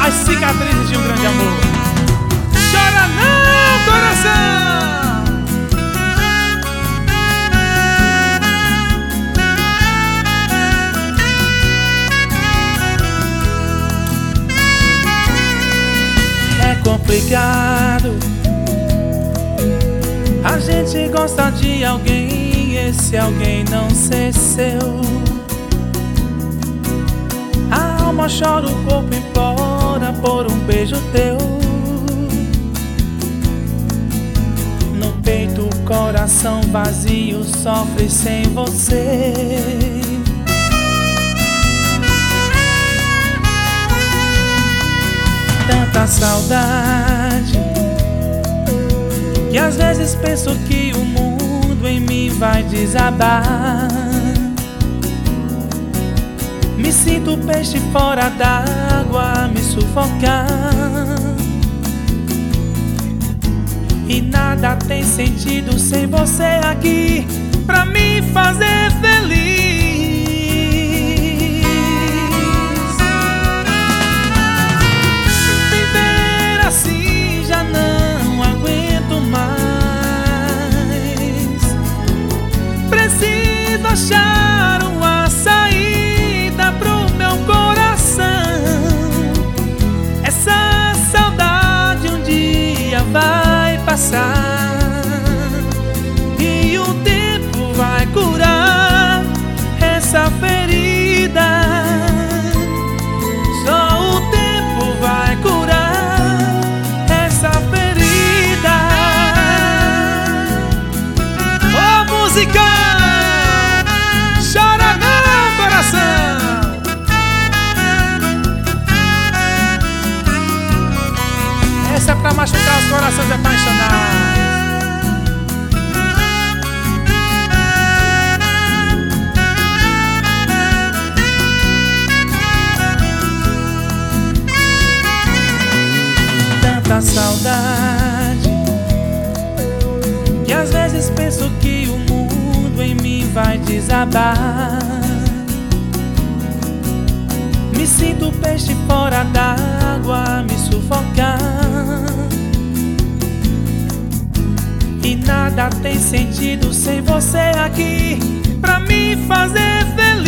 as cicatrizes de um grande amor. Chora não, coração! É complicado, a gente gosta de alguém, esse alguém não ser seu. A alma chora, o corpo implora por um beijo teu. No peito o coração vazio sofre sem você. Tanta saudade que às vezes penso que o mundo em mim vai desabar. Me sinto peixe fora d'água, me sufocar. E nada tem sentido sem você aqui pra me fazer feliz. Viver assim já não aguento mais. Preciso achar uma saída pro meu coração. Essa saudade um dia vai passar e o tempo vai curar essa ferida. Só o tempo vai curar essa ferida. Ô música, chora não, coração! Essa é pra machucar os corações apaixonados. Tanta saudade que às vezes penso que o mundo em mim vai desabar. Me sinto peixe fora d'água, me sufocar. E nada tem sentido sem você aqui pra me fazer feliz.